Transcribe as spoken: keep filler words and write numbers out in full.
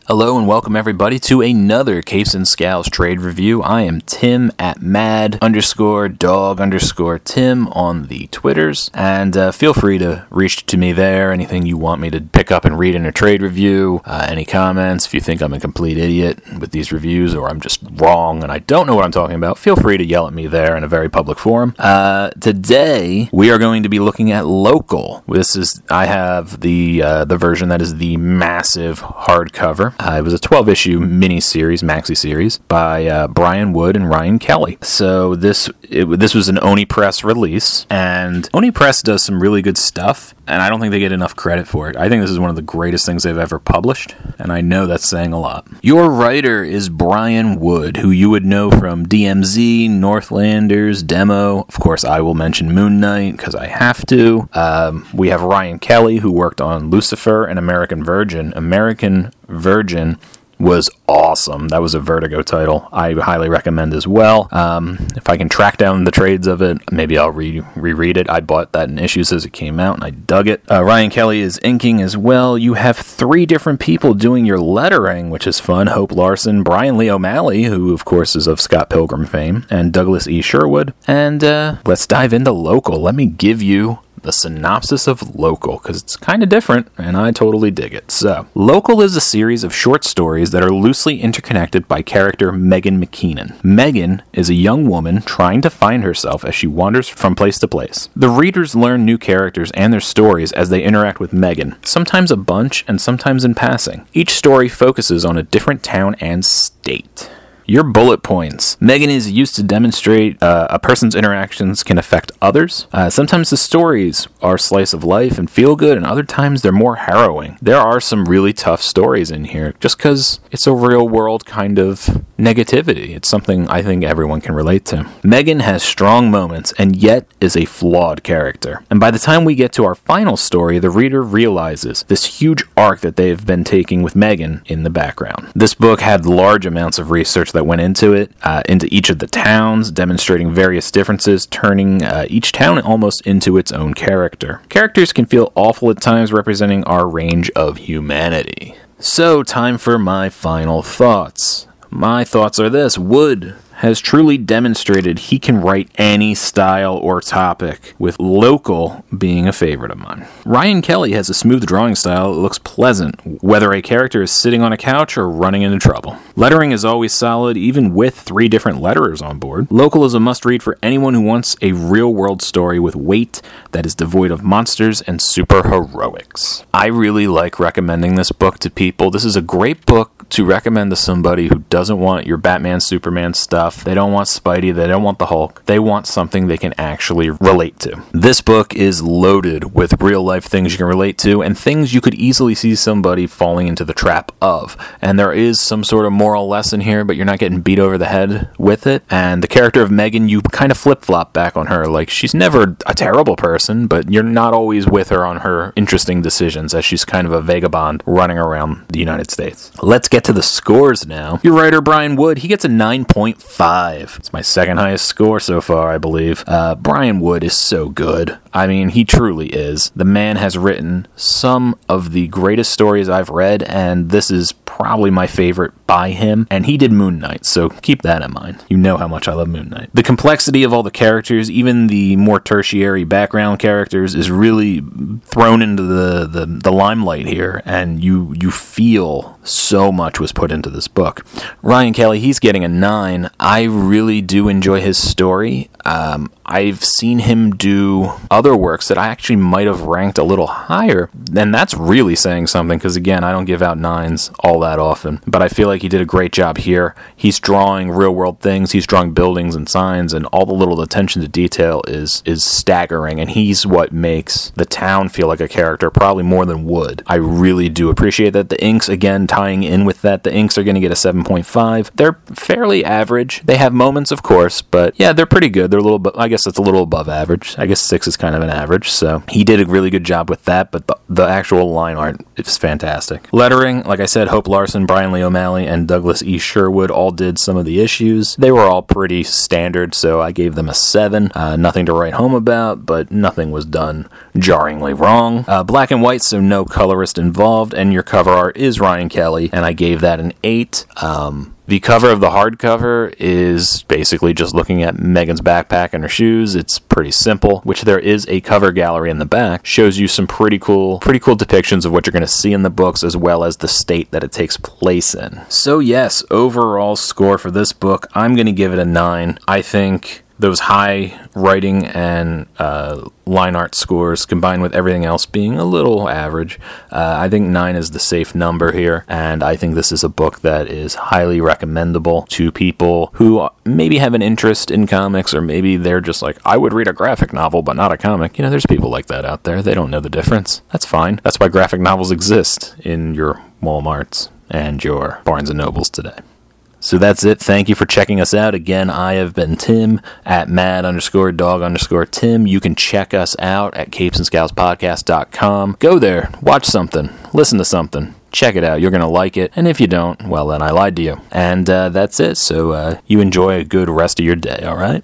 Hello and welcome everybody to another Capes and Scowls trade review. I am Tim at mad underscore dog underscore Tim on the Twitters, and uh, feel free to reach to me there. Anything you want me to pick up and read in a trade review, uh, any comments, if you think I'm a complete idiot with these reviews or I'm just wrong and I don't know what I'm talking about, feel free to yell at me there in a very public forum. Uh, today we are going to be looking at Local. This is, I have the, uh, the version that is the massive hardcover. Uh, it was a twelve-issue mini-series, maxi-series, by uh, Brian Wood and Ryan Kelly. So this it, this was an Oni Press release, and Oni Press does some really good stuff, and I don't think they get enough credit for it. I think this is one of the greatest things they've ever published, and I know that's saying a lot. Your writer is Brian Wood, who you would know from D M Z, Northlanders, Demo. Of course, I will mention Moon Knight, because I have to. Um, we have Ryan Kelly, who worked on Lucifer and American Virgin. American Virgin was awesome. That was a Vertigo title I highly recommend as well. Um, if I can track down the trades of it, maybe I'll re- reread it. I bought that in issues as it came out, and I dug it. Uh, Ryan Kelly is inking as well. You have three different people doing your lettering, which is fun. Hope Larson, Brian Lee O'Malley, who of course is of Scott Pilgrim fame, and Douglas E. Sherwood. And uh, let's dive into Local. Let me give you the synopsis of Local, because it's kind of different, and I totally dig it. So, Local is a series of short stories that are loosely interconnected by character Megan McKeenan. Megan is a young woman trying to find herself as she wanders from place to place. The readers learn new characters and their stories as they interact with Megan, sometimes a bunch and sometimes in passing. Each story focuses on a different town and state. Your bullet points. Megan is used to demonstrate uh, a person's interactions can affect others. Uh, sometimes the stories are slice of life and feel good, and other times they're more harrowing. There are some really tough stories in here, just because it's a real world kind of negativity. It's something I think everyone can relate to. Megan has strong moments, and yet is a flawed character. And by the time we get to our final story, the reader realizes this huge arc that they've been taking with Megan in the background. This book had large amounts of research that went into it, uh, into each of the towns, demonstrating various differences, turning uh, each town almost into its own character. Characters can feel awful at times, representing our range of humanity. So, time for my final thoughts. My thoughts are this: Wood has truly demonstrated he can write any style or topic, with Local being a favorite of mine. Ryan Kelly has a smooth drawing style that looks pleasant, whether a character is sitting on a couch or running into trouble. Lettering is always solid, even with three different letterers on board. Local is a must-read for anyone who wants a real-world story with weight that is devoid of monsters and superheroics. I really like recommending this book to people. This is a great book to recommend to somebody who doesn't want your Batman, Superman stuff. They don't want Spidey. They don't want the Hulk. They want something they can actually relate to. This book is loaded with real-life things you can relate to and things you could easily see somebody falling into the trap of. And there is some sort of moral lesson here, but you're not getting beat over the head with it. And the character of Megan, you kind of flip-flop back on her. Like, she's never a terrible person, but you're not always with her on her interesting decisions, as she's kind of a vagabond running around the United States. Let's get to the scores now. Your writer, Brian Wood, he gets a nine point five. It's my second highest score so far, I believe. Uh, Brian Wood is so good. I mean, he truly is. The man has written some of the greatest stories I've read, and this is probably my favorite by him, and he did Moon Knight, so keep that in mind. You know how much I love Moon Knight. The complexity of all the characters, even the more tertiary background characters, is really thrown into the, the, the limelight here, and you, you feel so much was put into this book. Ryan Kelly, he's getting a nine. I really do enjoy his story. Um, I've seen him do other works that I actually might have ranked a little higher, and that's really saying something, because again, I don't give out nines all that often, but I feel like he did a great job here. He's drawing real-world things, he's drawing buildings and signs, and all the little attention to detail is is staggering, and he's what makes the town feel like a character, probably more than Wood. I really do appreciate that. The inks, again, tying in with that, the inks are going to get a seven point five. They're fairly average. They have moments, of course, but yeah, they're pretty good. they're a little bit, I guess it's a little above average. I guess six is kind of an average. So he did a really good job with that, but the, the actual line art is fantastic. Lettering, like I said, Hope Larson, Brian Lee O'Malley, and Douglas E. Sherwood all did some of the issues. They were all pretty standard, so I gave them a seven. Uh, nothing to write home about, but nothing was done jarringly wrong. Uh, black and white, so no colorist involved, and your cover art is Ryan Kelly, and I gave that an eight. Um... The cover of the hardcover is basically just looking at Megan's backpack and her shoes. It's pretty simple, which there is a cover gallery in the back. Shows you some pretty cool, pretty cool depictions of what you're going to see in the books, as well as the state that it takes place in. So yes, overall score for this book, I'm going to give it a nine. I think those high writing and uh, line art scores combined with everything else being a little average, uh, I think nine is the safe number here, and I think this is a book that is highly recommendable to people who maybe have an interest in comics, or maybe they're just like, I would read a graphic novel but not a comic. You know, there's people like that out there. They don't know the difference. That's fine. That's why graphic novels exist in your Walmarts and your Barnes and Nobles today. So that's it. Thank you for checking us out. Again, I have been Tim at mad underscore dog underscore Tim. You can check us out at capes and scowls podcast dot com. Go there, watch something, listen to something. Check it out. You're going to like it. And if you don't, well, then I lied to you. And uh, that's it. So uh, you enjoy a good rest of your day, all right?